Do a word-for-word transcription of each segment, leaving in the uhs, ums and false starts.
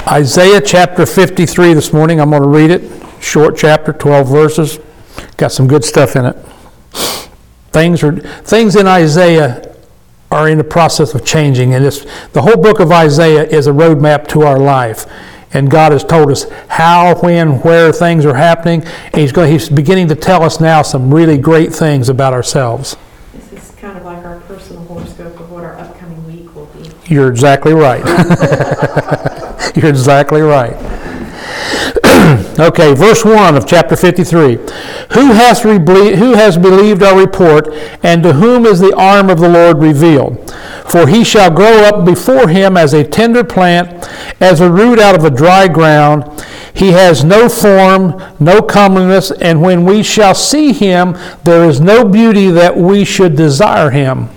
Isaiah chapter fifty-three this morning. I'm going to read it. Short chapter, twelve verses. Got some good stuff in it. Things are things in Isaiah are in the process of changing, and it's, the whole book of Isaiah is a roadmap to our life. And God has told us how, when, where things are happening. And he's going, He's beginning to tell us now some really great things about ourselves. This is kind of like our personal horoscope of what our upcoming week will be. You're exactly right. You're exactly right. Okay, verse one of chapter fifty-three. Who has, re- who has believed our report, and to whom is the arm of the Lord revealed? For he shall grow up before him as a tender plant, as a root out of a dry ground. He has no form, no comeliness, and when we shall see him, there is no beauty that we should desire him.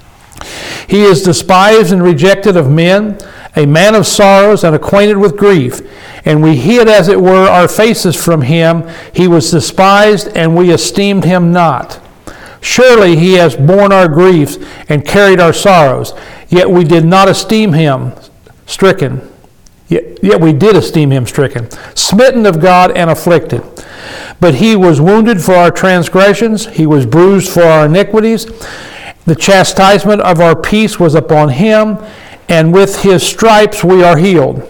He is despised and rejected of men, a man of sorrows and acquainted with grief. And we hid, as it were, our faces from him. He was despised, and we esteemed him not. Surely he has borne our griefs and carried our sorrows, yet we did not esteem him stricken. Yet, yet we did esteem him stricken, smitten of God and afflicted. But he was wounded for our transgressions, he was bruised for our iniquities. The chastisement of our peace was upon him, and with his stripes we are healed.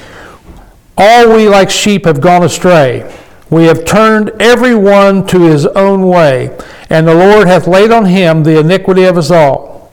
All we like sheep have gone astray. We have turned every one to his own way, and the Lord hath laid on him the iniquity of us all.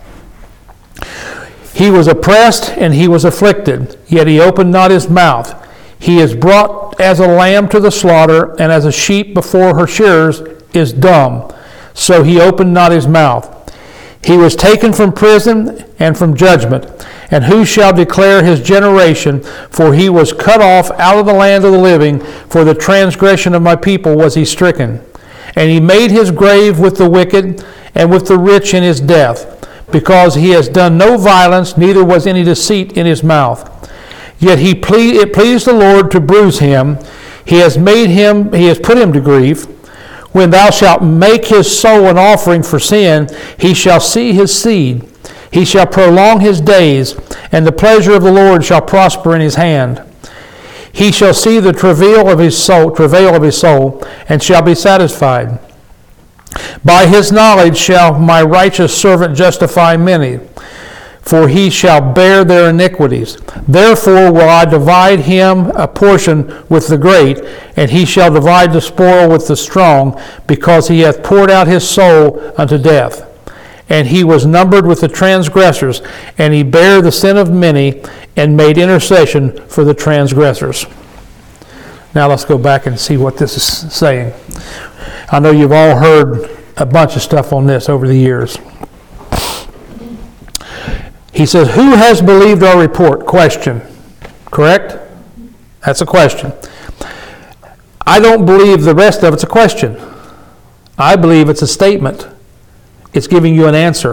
He was oppressed and he was afflicted, yet he opened not his mouth. He is brought as a lamb to the slaughter, and as a sheep before her shearers is dumb. So he opened not his mouth. He was taken from prison and from judgment. And who shall declare his generation? For he was cut off out of the land of the living. For the transgression of my people was he stricken. And he made his grave with the wicked and with the rich in his death, because he has done no violence, neither was any deceit in his mouth. Yet he ple- it pleased the Lord to bruise him. He has made him, he has put him to grief. When thou shalt make his soul an offering for sin, he shall see his seed. He shall prolong his days, and the pleasure of the Lord shall prosper in his hand. He shall see the travail of his soul, travail of his soul, and shall be satisfied. By his knowledge shall my righteous servant justify many, for he shall bear their iniquities. Therefore will I divide him a portion with the great, and he shall divide the spoil with the strong, because he hath poured out his soul unto death. And he was numbered with the transgressors, and he bare the sin of many, and made intercession for the transgressors. Now let's go back and see what this is saying. I know you've all heard a bunch of stuff on this over the years. He says, who has believed our report? Question. Correct? That's a question. I don't believe the rest of it's a question. I believe it's a statement. It's giving you an answer.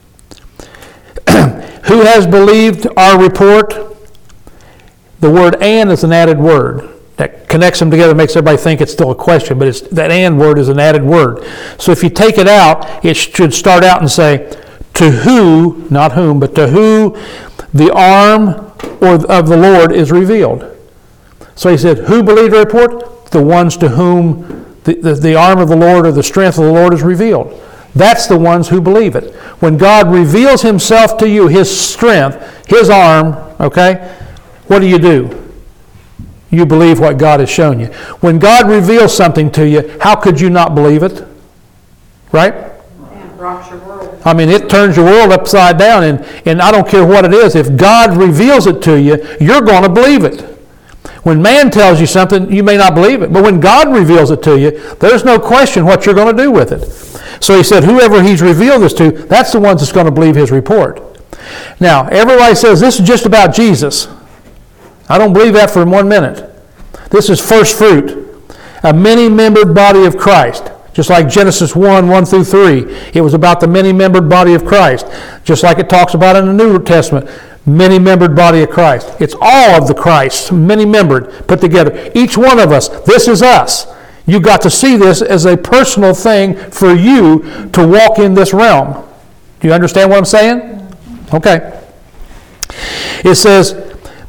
Who has believed our report? The word "and" is an added word. That connects them together, makes everybody think it's still a question, but it's, that "and" word is an added word. So if you take it out, it should start out and say, to who, not whom, but to who the arm or of the Lord is revealed. So he said, who believed our report? The ones to whom the, the, the arm of the Lord or the strength of the Lord is revealed. That's the ones who believe it. When God reveals himself to you, his strength, his arm, okay, what do you do? You believe what God has shown you. When God reveals something to you, how could you not believe it? Right? And rocks your world. I mean, it turns your world upside down, and, and I don't care what it is. If God reveals it to you, you're going to believe it. When man tells you something, you may not believe it. But when God reveals it to you, there's no question what you're going to do with it. So he said, whoever he's revealed this to, that's the ones that's going to believe his report. Now, everybody says this is just about Jesus. I don't believe that for one minute. This is first fruit, a many-membered body of Christ. Just like Genesis one, one through three. It was about the many-membered body of Christ. Just like it talks about in the New Testament. Many-membered body of Christ. It's all of the Christ, many-membered, put together. Each one of us, this is us. You got to see this as a personal thing for you to walk in this realm. Do you understand what I'm saying? Okay. It says,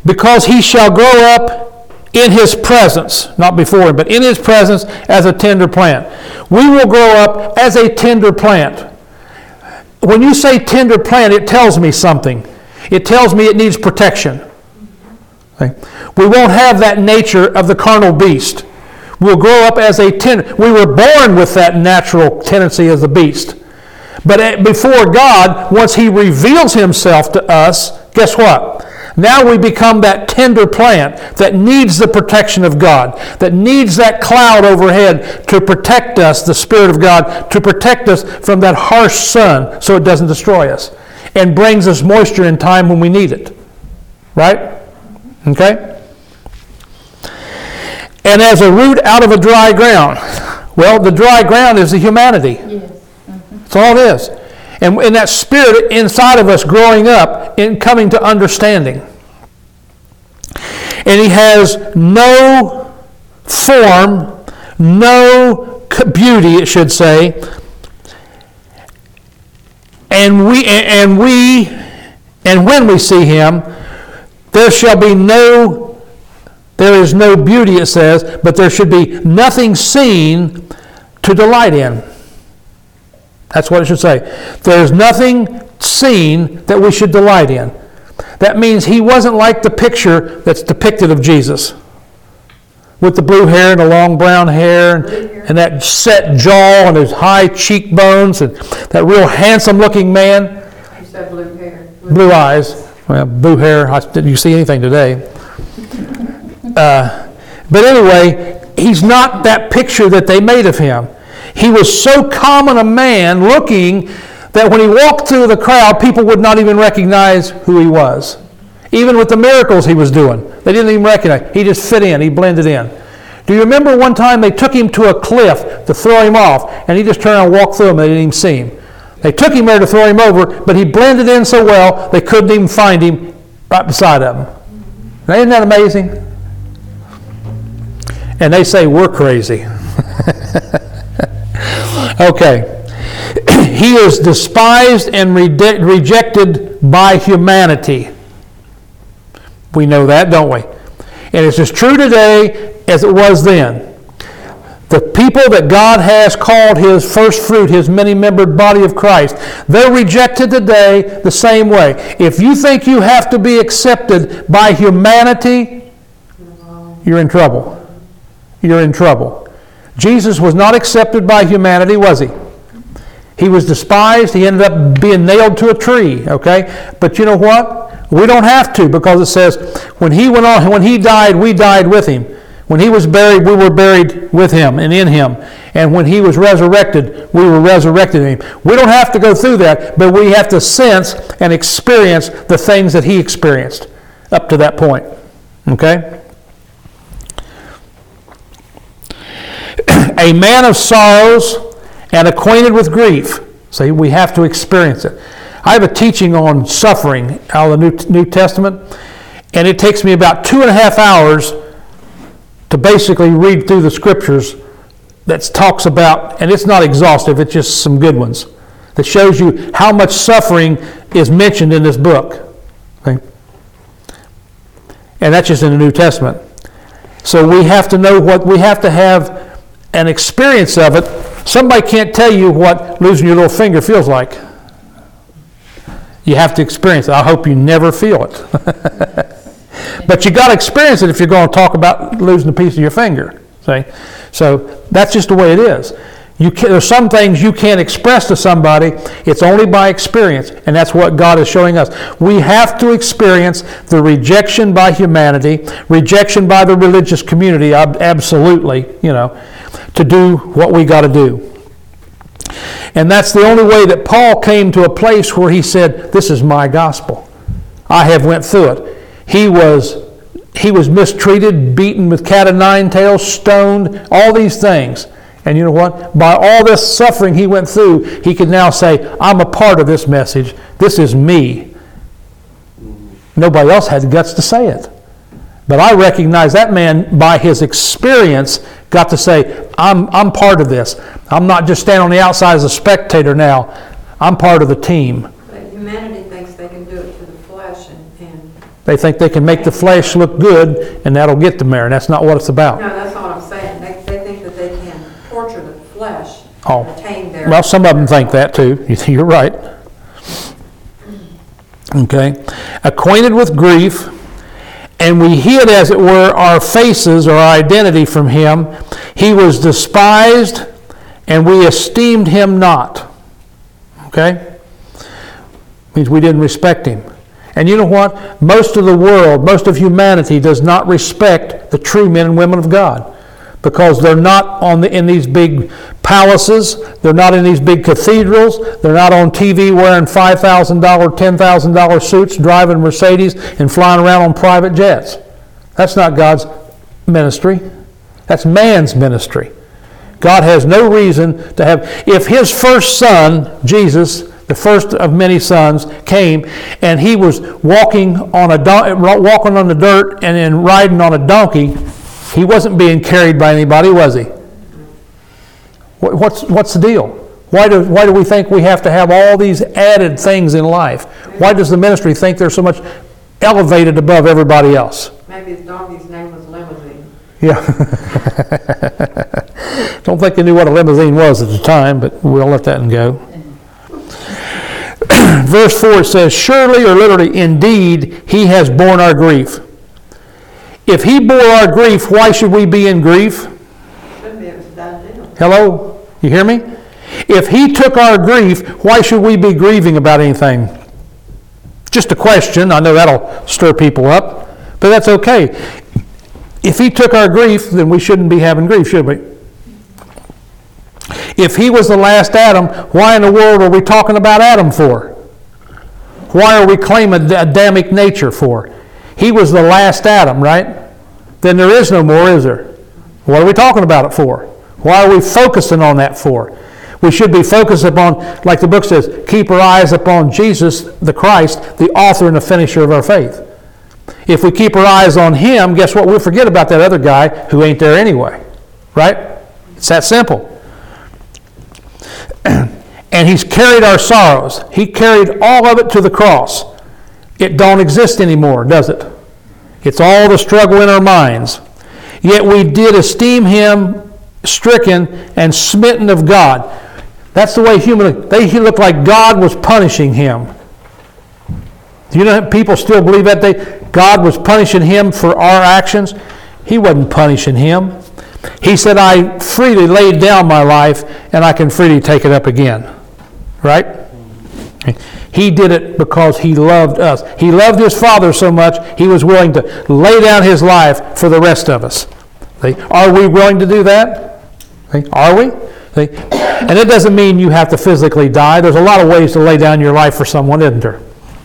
because he shall grow up in his presence, not before him, but in his presence as a tender plant. We will grow up as a tender plant. When you say tender plant, it tells me something. It tells me it needs protection. Okay? We won't have that nature of the carnal beast. We'll grow up as a tender. We were born with that natural tendency as a beast. But before God, once he reveals himself to us, guess what? Now we become that tender plant that needs the protection of God, that needs that cloud overhead to protect us, the Spirit of God, to protect us from that harsh sun so it doesn't destroy us, and brings us moisture in time when we need it. Right? Okay? And as a root out of a dry ground. Well, the dry ground is the humanity. Yes. Mm-hmm. That's all it is. And, and that spirit inside of us growing up and coming to understanding. And he has no form, no beauty, it should say. And we, and we, and when we see him, there shall be no, there is no beauty, it says, but there should be nothing seen to delight in. That's what it should say. There's nothing seen that we should delight in. That means he wasn't like the picture that's depicted of Jesus, with the blue hair and the long brown hair and, and that set jaw and his high cheekbones and that real handsome looking man. You said blue hair. Blue, blue eyes. Well, blue hair. I didn't see anything today. Uh, but anyway, he's not that picture that they made of him. He was so common a man looking that when he walked through the crowd, people would not even recognize who he was. Even with the miracles he was doing, they didn't even recognize. He just fit in. He blended in. Do you remember one time they took him to a cliff to throw him off, and he just turned around and walked through them, and they didn't even see him. They took him there to throw him over, but he blended in so well, they couldn't even find him right beside of him. Now, isn't that amazing? And they say, we're crazy. Okay. He is despised and re- rejected by humanity. We know that, don't we? And it's as true today as it was then. The people that God has called his first fruit, his many-membered body of Christ, they're rejected today the same way. If you think you have to be accepted by humanity, you're in trouble. You're in trouble. Jesus was not accepted by humanity, was he? He was despised. He ended up being nailed to a tree, okay? But you know what? We don't have to, because it says when he went on, when he died, we died with him. When he was buried, we were buried with him and in him. And when he was resurrected, we were resurrected in him. We don't have to go through that, but we have to sense and experience the things that he experienced up to that point. Okay? A man of sorrows and acquainted with grief. See, we have to experience it. I have a teaching on suffering out of the New, New Testament, and it takes me about two and a half hours to basically read through the scriptures that talks about, and it's not exhaustive, it's just some good ones, that shows you how much suffering is mentioned in this book. Okay? And that's just in the New Testament. So we have to know what, we have to have an experience of it. Somebody can't tell you what losing your little finger feels like. You have to experience it. I hope you never feel it. But you got to experience it if you're going to talk about losing a piece of your finger. See? So that's just the way it is. You can, there's some things you can't express to somebody. It's only by experience, and that's what God is showing us. We have to experience the rejection by humanity, rejection by the religious community, absolutely, you know, to do what we got to do. And that's the only way that Paul came to a place where he said, this is my gospel. I have went through it. He was, he was mistreated, beaten with cat o' nine tails, stoned, all these things. And you know what? By all this suffering he went through, he could now say, I'm a part of this message. This is me. Nobody else had the guts to say it. But I recognize that man, by his experience, got to say, I'm, I'm part of this. I'm not just standing on the outside as a spectator now. I'm part of the team. But humanity thinks they can do it to the flesh and, and They think they can make the flesh look good, and that'll get them there, and that's not what it's about. No, that's not what I'm saying. They, they think that they can torture the flesh Oh. and attain their... Well, some of them think that too. You're right. Okay. Acquainted with grief, and we hid, as it were, our faces or our identity from him. He was despised, and we esteemed him not. Okay? Means we didn't respect him. And you know what? Most of the world, most of humanity does not respect the true men and women of God, because they're not on the, in these big palaces, they're not in these big cathedrals, they're not on T V wearing five thousand dollars, ten thousand dollars suits, driving Mercedes, and flying around on private jets. That's not God's ministry. That's man's ministry. God has no reason to have... If his first son, Jesus, the first of many sons, came and he was walking on a don- walking on the dirt and then riding on a donkey, he wasn't being carried by anybody, was he? What's what's the deal? Why do why do we think we have to have all these added things in life? Why does the ministry think they're so much elevated above everybody else? Maybe his donkey's name was Limousine. Yeah. Don't think they knew what a limousine was at the time, but we'll let that one go. Verse four says, surely, or literally, indeed, he has borne our grief. If he bore our grief, why should we be in grief? Should be, it was done deal. Hello? You hear me? If he took our grief, why should we be grieving about anything? Just a question. I know that'll stir people up, but that's okay. If he took our grief, then we shouldn't be having grief, should we? If he was the last Adam, why in the world are we talking about Adam for? Why are we claiming Adamic nature for? He was the last Adam, right? Then there is no more, is there? What are we talking about it for? Why are we focusing on that for? We should be focused upon, like the book says, keep our eyes upon Jesus, the Christ, the author and the finisher of our faith. If we keep our eyes on him, guess what? We'll forget about that other guy who ain't there anyway. Right? It's that simple. And he's carried our sorrows. He carried all of it to the cross. It don't exist anymore, does it? It's all the struggle in our minds. Yet we did esteem him stricken and smitten of God. That's the way human... They he looked like God was punishing him. Do you know people still believe that they God was punishing him for our actions? He wasn't punishing him. He said, I freely laid down my life and I can freely take it up again. Right? He did it because he loved us. He loved his Father so much, he was willing to lay down his life for the rest of us. See? Are we willing to do that? See? Are we? See? And it doesn't mean you have to physically die. There's a lot of ways to lay down your life for someone, isn't there?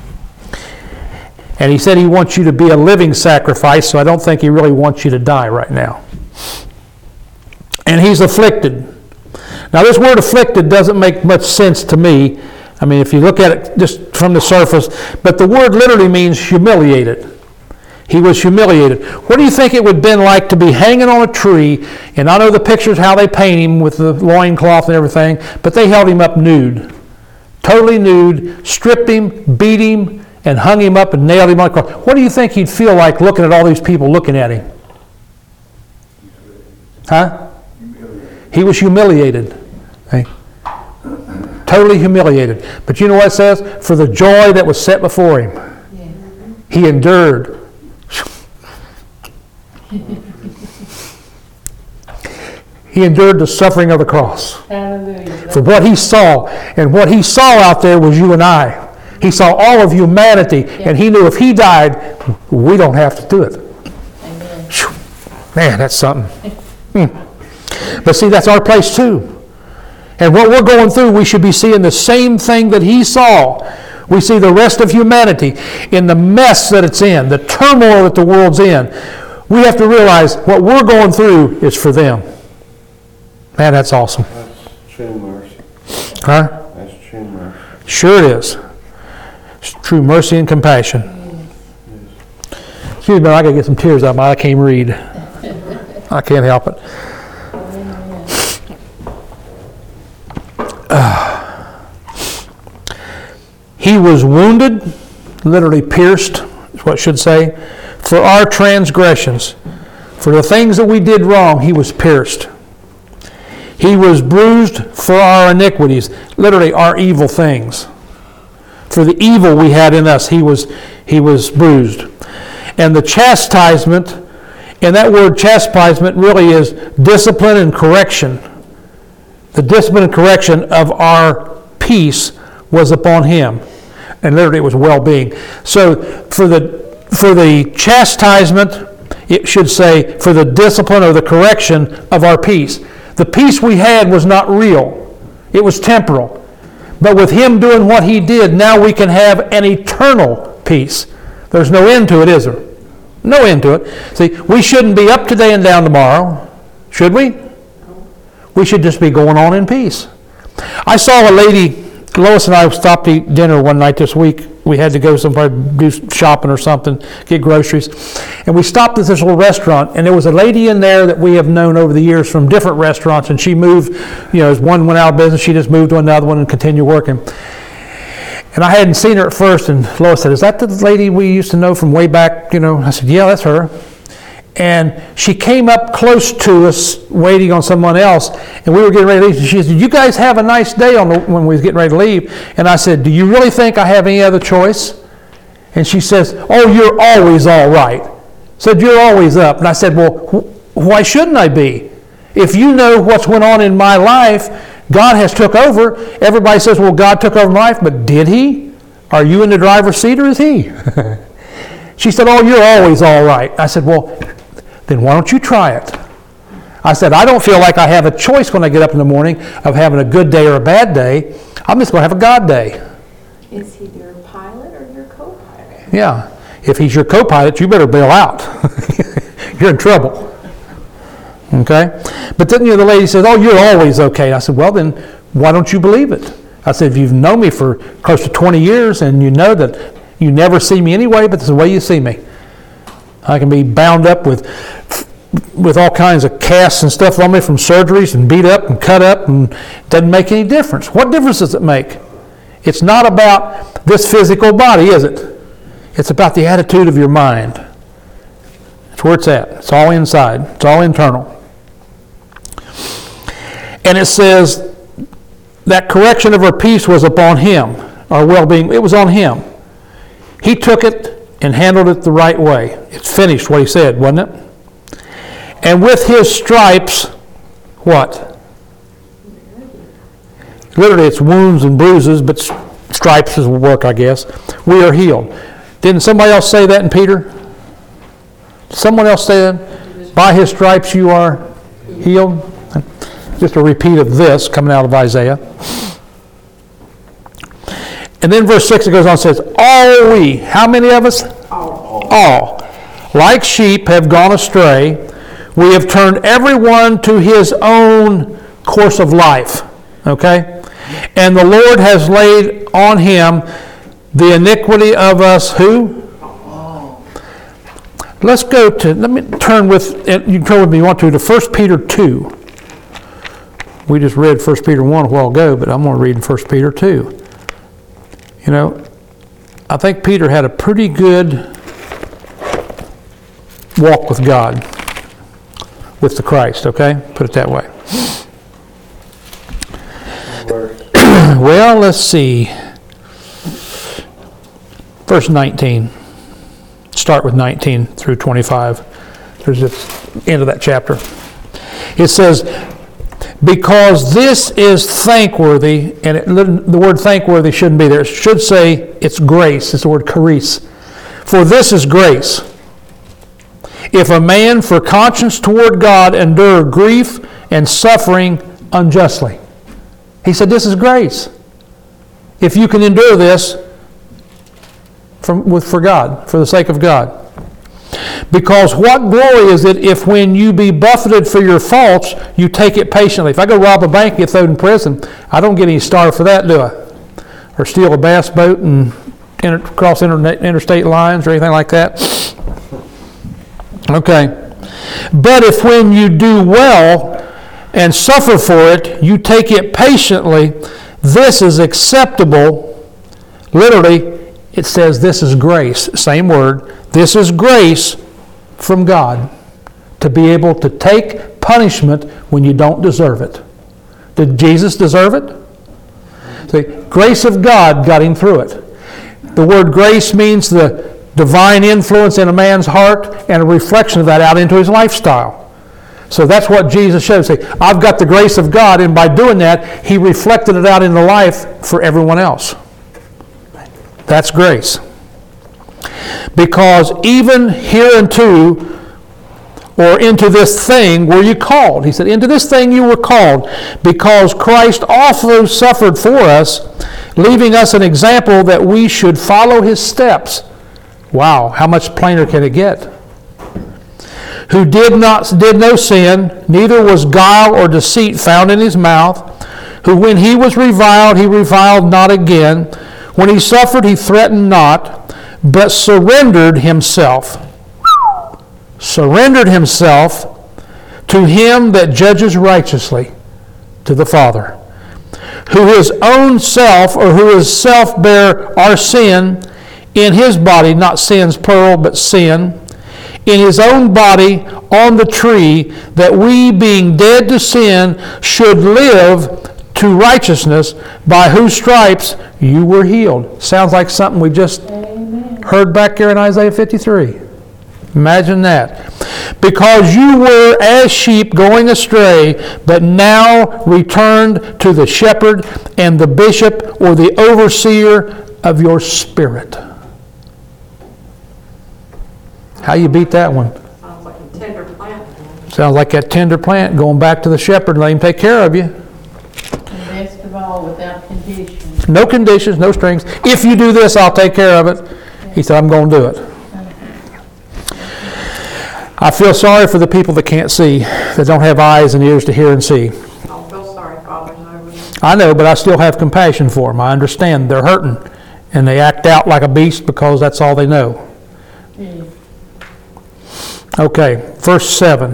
And he said he wants you to be a living sacrifice, so I don't think he really wants you to die right now. And he's afflicted. Now this word afflicted doesn't make much sense to me. I mean, if you look at it just from the surface, but the word literally means humiliated. He was humiliated. What do you think it would have been like to be hanging on a tree, and I know the pictures how they paint him with the loincloth and everything, but they held him up nude. Totally nude, stripped him, beat him, and hung him up and nailed him on the cross. What do you think he'd feel like looking at all these people looking at him? Huh? He was humiliated. Okay? Totally humiliated. But you know what it says? For the joy that was set before him. Yeah. He endured. He endured the suffering of the cross. Hallelujah. For what he saw, and what he saw out there was you and I. He saw all of humanity, yeah. And he knew if he died, we don't have to do it. Amen. Man, that's something. Hmm. But see, that's our place too. And what we're going through, we should be seeing the same thing that he saw. We see the rest of humanity in the mess that it's in, the turmoil that the world's in. We have to realize what we're going through is for them. Man, that's awesome. That's true mercy. Huh? That's true mercy. Sure it is. It's true mercy and compassion. Yes. Excuse me, I got to get some tears out of my eye. I can't read. I can't help it. Uh, he was wounded, literally pierced, is what it should say. For our transgressions, for the things that we did wrong, he was pierced. He was bruised for our iniquities, literally our evil things. For the evil we had in us, he was, he was bruised. And the chastisement, and that word chastisement really is discipline and correction. The discipline and correction of our peace was upon him. And literally it was well-being. So for the for the chastisement, it should say for the discipline or the correction of our peace. The peace we had was not real. It was temporal. But with him doing what he did, now we can have an eternal peace. There's no end to it, is there? No end to it. See, we shouldn't be up today and down tomorrow, should we? We should just be going on in peace. I saw a lady, Lois and I stopped to eat dinner one night this week. We had to go somewhere, do shopping or something, get groceries. And we stopped at this little restaurant, and there was a lady in there that we have known over the years from different restaurants, and she moved, you know, as one went out of business, she just moved to another one and continued working. And I hadn't seen her at first, and Lois said, "Is that the lady we used to know from way back?" You know, I said, "Yeah, that's her." And she came up close to us, waiting on someone else, and we were getting ready to leave. And she said, "You guys have a nice day on the, when we was getting ready to leave." And I said, "Do you really think I have any other choice?" And she says, "Oh, you're always all right." I said, "You're always up." And I said, "Well, wh- why shouldn't I be? If you know what's went on in my life, God has took over." Everybody says, "Well, God took over my life," but did he? Are you in the driver's seat or is he? She said, "Oh, you're always all right." I said, "Well, then why don't you try it?" I said, "I don't feel like I have a choice when I get up in the morning of having a good day or a bad day. I'm just going to have a God day." Is he your pilot or your co-pilot? Yeah. If he's your co-pilot, you better bail out. You're in trouble. Okay? But then you know, the lady says, "Oh, you're always okay." I said, "Well, then why don't you believe it?" I said, "If you've known me for close to twenty years and you know that you never see me anyway, but it's the way you see me. I can be bound up with with all kinds of casts and stuff on me from surgeries and beat up and cut up, and it doesn't make any difference." What difference does it make? It's not about this physical body, is it? It's about the attitude of your mind. That's where it's at. It's all inside. It's all internal. And it says that correction of our peace was upon him, our well-being. It was on him. He took it and handled it the right way. It's finished, what he said, wasn't it? And with his stripes, what? Literally, it's wounds and bruises, but stripes will work, I guess. We are healed. Didn't somebody else say that in Peter? Someone else say that? By his stripes you are healed. Just a repeat of this coming out of Isaiah. And then verse six, it goes on and says, "All we," how many of us? All. All. "Like sheep have gone astray. We have turned everyone to his own course of life." Okay? "And the Lord has laid on him the iniquity of us," who? All. Let's go to, let me turn with, you can turn with me if you want to, to First Peter two. We just read First Peter one a while ago, but I'm going to read First Peter two. You know, I think Peter had a pretty good walk with God, with the Christ, okay? Put it that way. Well, let's see. Verse nineteen. Start with nineteen through twenty-five. There's the end of that chapter. It says, "Because this is thankworthy," and it, the word thankworthy shouldn't be there. It should say it's grace. It's the word charis. "For this is grace. If a man for conscience toward God endure grief and suffering unjustly." He said this is grace. If you can endure this from, with, for God, for the sake of God. "Because what glory is it if when you be buffeted for your faults, you take it patiently?" If I go rob a bank and get thrown in prison, I don't get any star for that, do I? Or steal a bass boat and inter- cross inter- interstate lines or anything like that? Okay. "But if when you do well and suffer for it, you take it patiently, this is acceptable," literally, it says this is grace. Same word. This is grace from God to be able to take punishment when you don't deserve it. Did Jesus deserve it? See, grace of God got him through it. The word grace means the divine influence in a man's heart and a reflection of that out into his lifestyle. So that's what Jesus showed. Say, I've got the grace of God, and by doing that, he reflected it out in the life for everyone else. That's grace. Because even hereunto, or into this thing were you called. He said, into this thing you were called, because Christ also suffered for us, leaving us an example that we should follow his steps. Wow, how much plainer can it get? Who did not did no sin, neither was guile or deceit found in his mouth, who when he was reviled, he reviled not again. When he suffered, he threatened not, but surrendered himself. Surrendered himself to him that judges righteously, to the Father, who his own self, or who his self bare our sin in his body, not sins plural, but sin, in his own body on the tree, that we, being dead to sin, should live to righteousness, by whose stripes you were healed. Sounds like something we just Amen. Heard back there in Isaiah fifty-three. Imagine that. Because you were as sheep going astray, but now returned to the shepherd and the bishop, or the overseer of your spirit. How you beat that one? Sounds like a tender plant. Sounds like that tender plant going back to the shepherd and let him take care of you. And best of all, without conditions. No conditions, no strings. If you do this, I'll take care of it. He said, I'm going to do it. I feel sorry for the people that can't see, that don't have eyes and ears to hear and see. I don't feel sorry, Father. No. I know, but I still have compassion for them. I understand they're hurting, and they act out like a beast because that's all they know. Yeah. Okay, verse seven.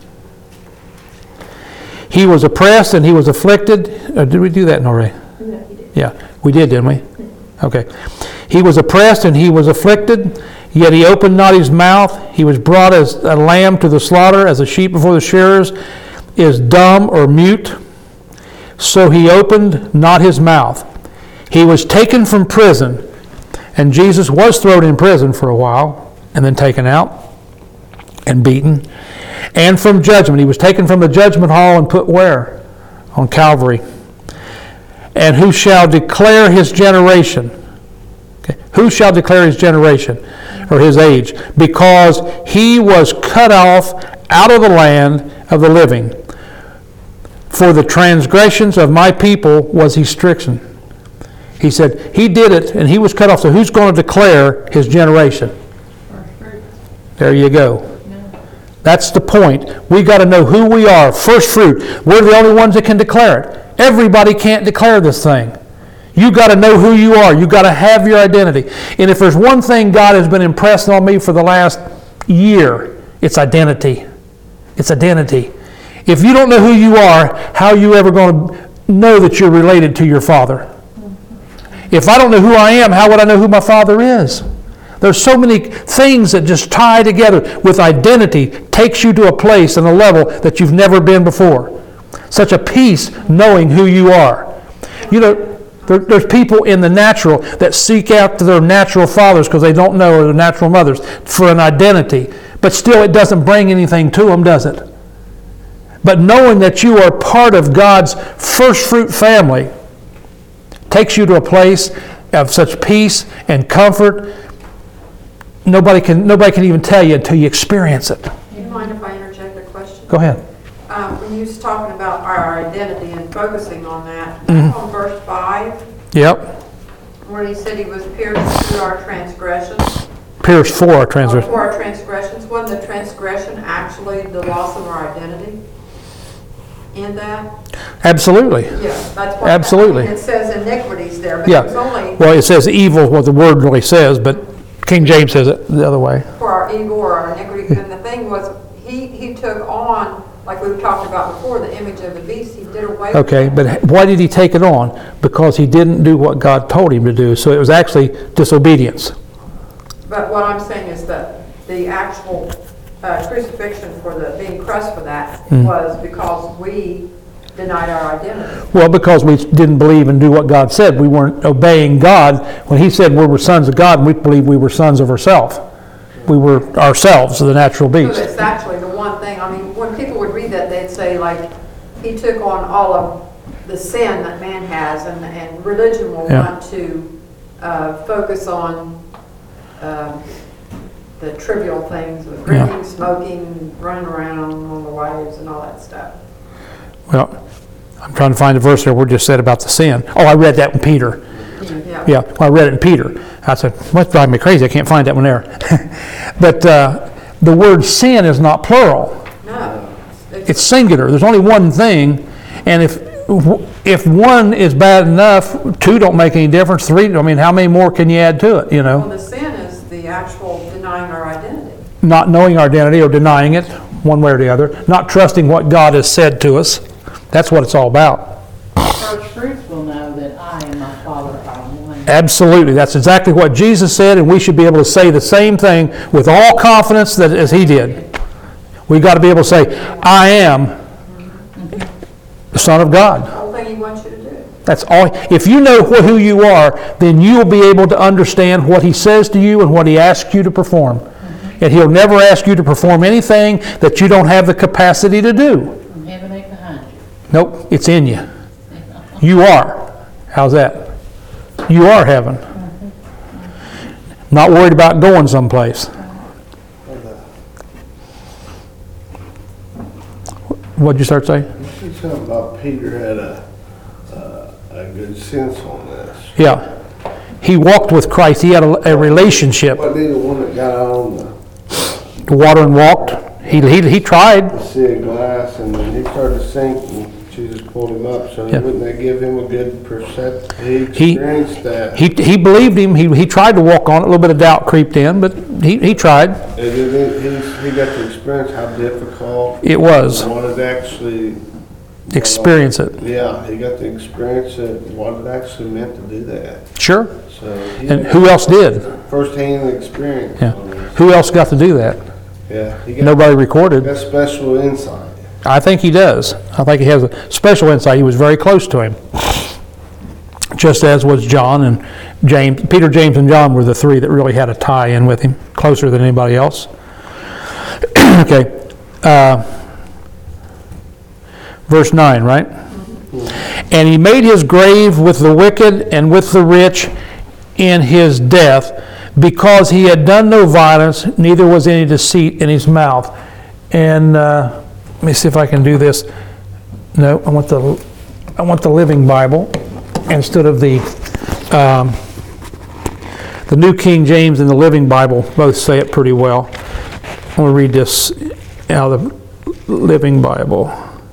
He was oppressed and he was afflicted. Uh, did we do that already? No, he did. Yeah, we did, didn't we? Okay. He was oppressed and he was afflicted, yet he opened not his mouth. He was brought as a lamb to the slaughter, as a sheep before the shearers is dumb or mute. So he opened not his mouth. He was taken from prison, and Jesus was thrown in prison for a while, and then taken out and beaten. And from judgment. He was taken from the judgment hall and put where? On Calvary. And who shall declare his generation? Okay. Who shall declare his generation, or his age? Because he was cut off out of the land of the living. For the transgressions of my people was he stricken. He said, he did it, and he was cut off. So who's going to declare his generation? There you go. That's the point. We got to know who we are. First fruit. We're the only ones that can declare it. Everybody can't declare this thing. You got to know who you are. You got to have your identity. And if there's one thing God has been impressing on me for the last year, it's identity. It's identity. If you don't know who you are, how are you ever going to know that you're related to your Father? If I don't know who I am, how would I know who my Father is? There's so many things that just tie together with identity, takes you to a place and a level that you've never been before. Such a peace knowing who you are. You know, there, there's people in the natural that seek out to their natural fathers because they don't know, or their natural mothers, for an identity. But still, it doesn't bring anything to them, does it? But knowing that you are part of God's first fruit family takes you to a place of such peace and comfort. Nobody can nobody can even tell you until you experience it. Do you mind if I interject a question? Go ahead. Um, when you was talking about our identity and focusing on that, Mhm. on verse five, Yep. where he said he was pierced through our transgressions, Pierce for our or transgression. for our transgressions, wasn't the transgression actually the loss of our identity in that? Absolutely. Yeah, that's what. Absolutely. I mean, it says iniquities there, but Yeah. it was only Well, it says evil, what the word really says, but King James says it the other way. for our evil or our iniquity. And the thing was, he, he took on like we've talked about before, the image of the beast, he did away with Okay, that. but why did he take it on? Because he didn't do what God told him to do. So it was actually disobedience. But what I'm saying is that the actual uh, crucifixion for the, being crushed for that Hmm. was because we denied our identity. Well, because we didn't believe and do what God said. We weren't obeying God. When he said we were sons of God, we believed we were sons of ourselves. We were ourselves, the natural So beast. it's actually the one thing, I mean, when people would read that, they'd say like, he took on all of the sin that man has, and, and religion will Yeah. want to uh, focus on um, the trivial things, with drinking, smoking, running around on the wives and all that stuff. Well, I'm trying to find a verse there where it just said about the sin. Oh, I read that in Peter. Yeah. Yeah, well, I read it in Peter. I said, what's driving me crazy? I can't find that one there. But uh, the word sin is not plural. No. It's singular. There's only one thing. And if if one is bad enough, two don't make any difference. Three, I mean, how many more can you add to it, you Well, know? the sin is the actual denying our identity. Not knowing our identity or denying it, one way or the other. Not trusting what God has said to us. That's what it's all about. First fruits will know that I and my Father are one. Absolutely. That's exactly what Jesus said, and we should be able to say the same thing with all confidence that as he did. We've got to be able to say, I am the Son of God. The whole thing he wants you to do. That's all. If you know wh- who you are, then you will be able to understand what he says to you and what he asks you to perform. And he'll never ask you to perform anything that you don't have the capacity to do. And heaven ain't behind you. Nope, it's in you. You are. How's that? You are heaven. Not worried about going someplace. What'd you start saying? You said something about Peter had a, uh, a good sense on this. Yeah. He walked with Christ. He had a, a relationship. Wasn't he the one that got out on the, The water and walked. He, he, he tried. the sea of glass, and then he started to sink, and Jesus pulled him up, so Yeah. wouldn't that give him a good perception? He He- experienced that. He, he believed him. He, he tried to walk on it. A little bit of doubt creeped in, but he, he tried. And then he, he got to experience how difficult It was. what it actually, Experience it. yeah, he got to experience it, what it actually meant to do that. Sure. So he And had who else did? firsthand experience Yeah. on this. Who else got to do that? Yeah, he got, Nobody recorded. got special insight. I think he does. I think he has a special insight. He was very close to him. Just as was John and James. Peter, James, and John were the three that really had a tie-in with him, closer than anybody else. Okay. Uh, verse nine, right? And he made his grave with the wicked and with the rich in his death, because he had done no violence, neither was any deceit in his mouth. And uh, let me see if I can do this. No, I want the I want the Living Bible instead of the um, the New King James and the Living Bible. Both say it pretty well. I'm going to read this out of the Living Bible.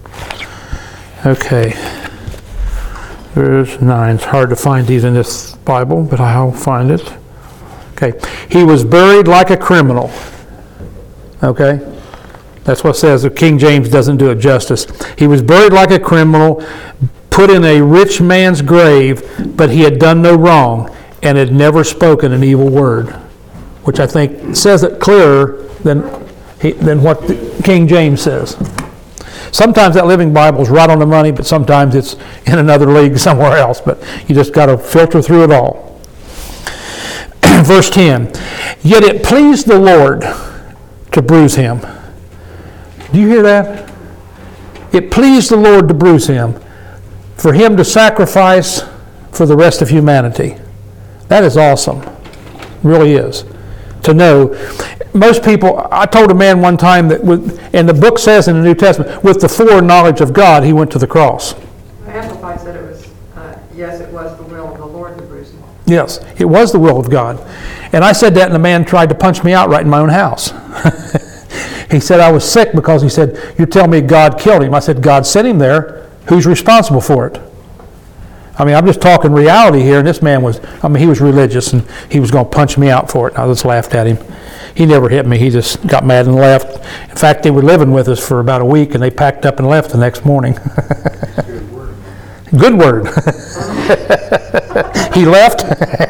Okay. Verse nine. It's hard to find these in this Bible, but I'll find it. Okay. He was buried like a criminal. Okay. That's what it says. The King James doesn't do it justice. He was buried like a criminal, put in a rich man's grave, but he had done no wrong and had never spoken an evil word, which I think says it clearer than he, than what the King James says. Sometimes that Living Bible is right on the money, but sometimes it's in another league somewhere else. But you just got to filter through it all. Verse ten, yet it pleased the Lord to bruise him. Do you hear that? It pleased the Lord to bruise him, for him to sacrifice for the rest of humanity. That is awesome. It really is. To know. Most people, I told a man one time that, with, and the book says in the New Testament, with the foreknowledge of God, he went to the cross. Amplified said it was, uh, yes, it was the will of the Lord to bruise him. Yes, it was the will of God. And I said that, and the man tried to punch me out right in my own house. He said I was sick because he said, you're telling me God killed him. I said, God sent him there. Who's responsible for it? I mean, I'm just talking reality here, and this man was, I mean, he was religious, and he was going to punch me out for it, and I just laughed at him. He never hit me. He just got mad and left. In fact, they were living with us for about a week, and they packed up and left the next morning. Good word. He left.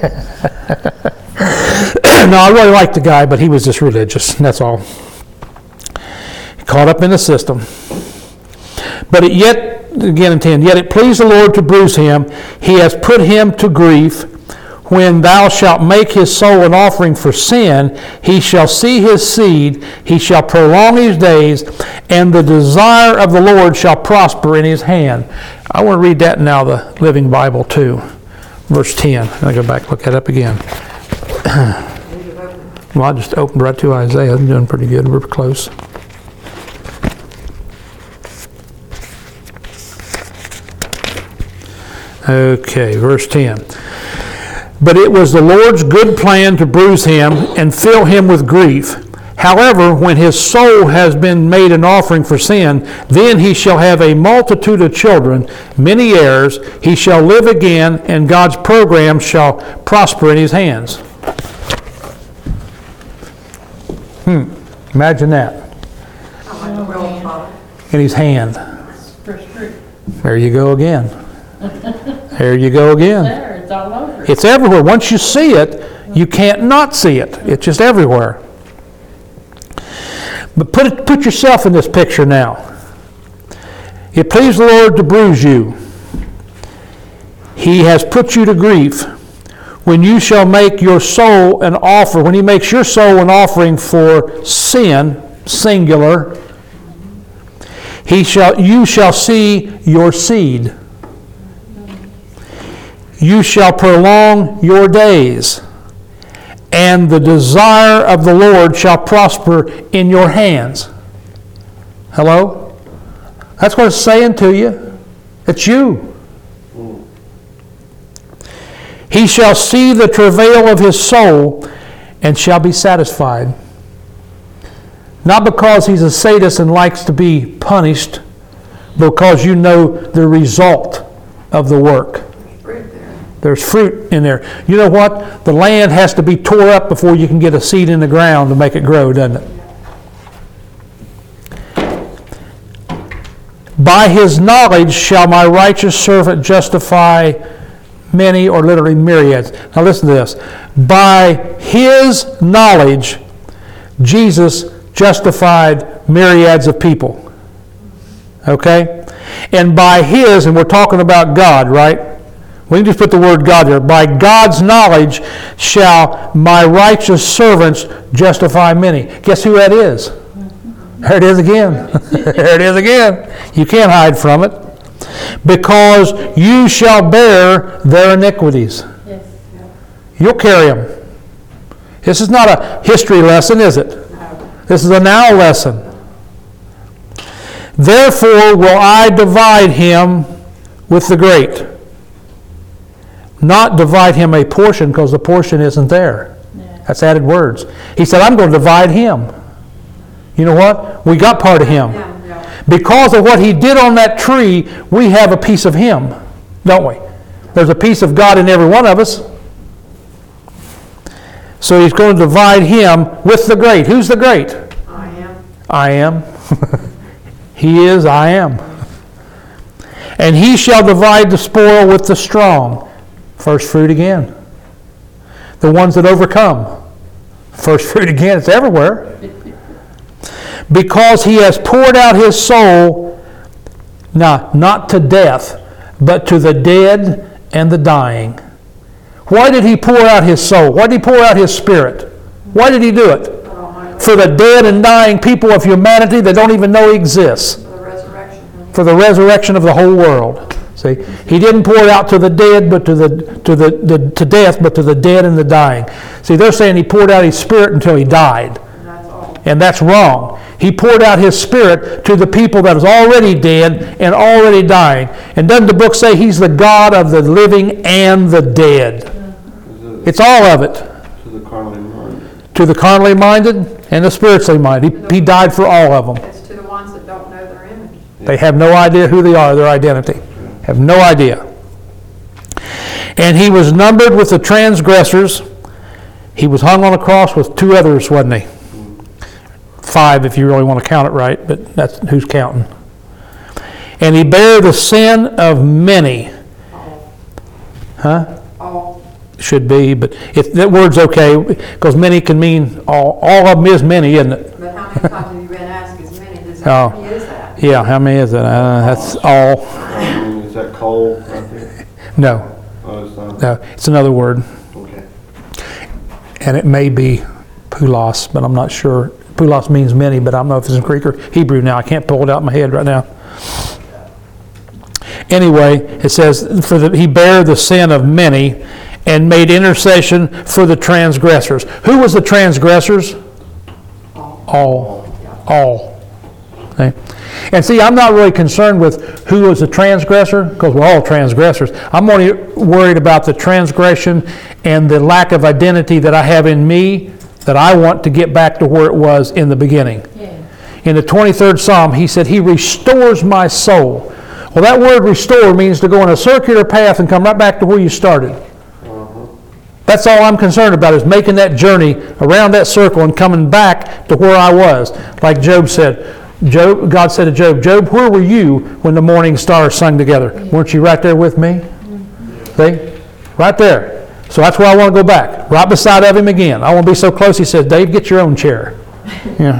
No, I really liked the guy, but he was just religious, that's all. Caught up in the system. But it yet, again in ten, yet it pleased the Lord to bruise him. He has put him to grief. When thou shalt make his soul an offering for sin, he shall see his seed, he shall prolong his days, and the desire of the Lord shall prosper in his hand. I want to read that now, the Living Bible too. Verse ten. I'll go back and look that up again. Well, I just opened right to Isaiah. I'm doing pretty good. We're close. Okay, verse ten. But it was the Lord's good plan to bruise him and fill him with grief. However, when his soul has been made an offering for sin, then he shall have a multitude of children, many heirs. He shall live again, and God's program shall prosper in his hands. Hmm. Imagine that. Not like the real product. In his hand. First fruit. There you go again. There you go again. There, it's all over. It's everywhere. Once you see it, you can't not see it. It's just everywhere. But put it, put yourself in this picture now. It pleased the Lord to bruise you. He has put you to grief. When you shall make your soul an offer, when he makes your soul an offering for sin, singular, he shall, you shall see your seed. You shall prolong your days, and the desire of the Lord shall prosper in your hands. Hello? That's what it's saying to you. It's you. He shall see the travail of his soul and shall be satisfied. Not because he's a sadist and likes to be punished, but because you know the result of the work. Fruit there. There's fruit in there. You know what? The land has to be tore up before you can get a seed in the ground to make it grow, doesn't it? By his knowledge shall my righteous servant justify many, or literally myriads. Now listen to this. By his knowledge, Jesus justified myriads of people. Okay? And by his, and we're talking about God, right? We can just put the word God there. By God's knowledge shall my righteous servants justify many. Guess who that is? There it is again. There it is again. You can't hide from it. Because you shall bear their iniquities. Yes. You'll carry them. This is not a history lesson, is it? This is a now lesson. Therefore will I divide him with the great. Not divide him a portion, because the portion isn't there. Yeah. That's added words. He said, I'm going to divide him. You know what? We got part of him. Yeah, yeah. Because of what he did on that tree, we have a piece of him, don't we? There's a piece of God in every one of us. So he's going to divide him with the great. Who's the great? I am. I am. He is, I am. And he shall divide the spoil with the strong. First fruit again. The ones that overcome. First fruit again. It's everywhere. Because he has poured out his soul, now, not to death, but to the dead and the dying. Why did he pour out his soul? Why did he pour out his spirit? Why did he do it? For the dead and dying people of humanity that don't even know he exists. For the resurrection. For the resurrection of the whole world. See, he didn't pour it out to the dead, but to the to the, the to death, but to the dead and the dying. See, they're saying he poured out his spirit until he died, And that's all. and that's wrong. He poured out his spirit to the people that was already dead and already dying. And doesn't the book say he's the God of the living and the dead? It's all of it. To the carnally minded. To the carnally minded and the spiritually minded. He, he died for all of them. It's to the ones that don't know their image. They have no idea who they are, their identity. Have no idea. And he was numbered with the transgressors. He was hung on a cross with two others, wasn't he? Five, if you really want to count it right, but that's who's counting. And he bare the sin of many. All, Huh? all, Should be, but if that word's okay, because many can mean all. All of them is many, isn't it? but how many times have you been asked as many? Does Oh. how many is that? Yeah, how many is it? Uh, that's all. I mean, is that coal right there? No, Oh, it's not? no, it's another word. Okay. And it may be pulos, but I'm not sure. Pulos means many, but I don't know if it's in Greek or Hebrew now. I can't pull it out of my head right now. Anyway, it says, "For the, he bare the sin of many and made intercession for the transgressors." Who was the transgressors? All. All. Okay. And see, I'm not really concerned with who was a transgressor, because we're all transgressors. I'm only worried about the transgression and the lack of identity that I have in me, that I want to get back to where it was in the beginning. Yeah. In the twenty-third Psalm, he said, "He restores my soul." Well, that word restore means to go on a circular path and come right back to where you started. That's all I'm concerned about, is making that journey around that circle and coming back to where I was. Like Job said, Job, God said to Job, "Job, where were you when the morning stars sung together? Weren't you right there with me?" See? Right there. So that's where I want to go back, right beside of him again. I want to be so close, he says, "Dave, get your own chair." Yeah.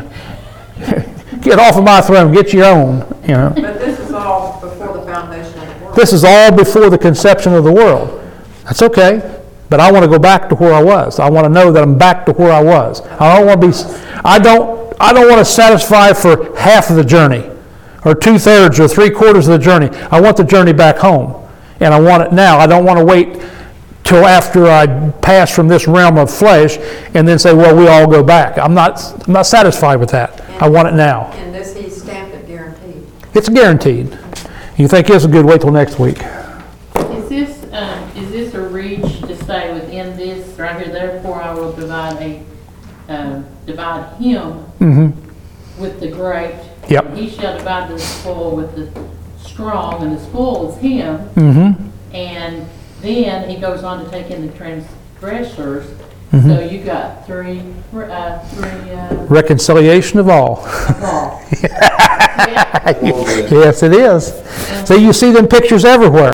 Get off of my throne, get your own. You know. But this is all before the foundation of the world. This is all before the conception of the world. That's okay, but I want to go back to where I was. I want to know that I'm back to where I was. I don't want to be. I don't. I don't want to satisfy for half of the journey, or two thirds, or three quarters of the journey. I want the journey back home, and I want it now. I don't want to wait till after I pass from this realm of flesh, and then say, "Well, we all go back." I'm not. I'm not satisfied with that. I want it now. And this, he stamped it guaranteed. It's guaranteed. You think it's a good wait till next week? Is this, um, is this a reach to stay within this right here? Therefore, I will divide a, um, divide him Mm-hmm. with the great. Yep. And he shall divide the spoil with the strong, and the spoil is him. Mm-hmm. And then he goes on to take in the transgressors. Mm-hmm. So you got three, uh, three, uh, Reconciliation of all. of all. Yeah. Yes, it is. So you see them pictures everywhere.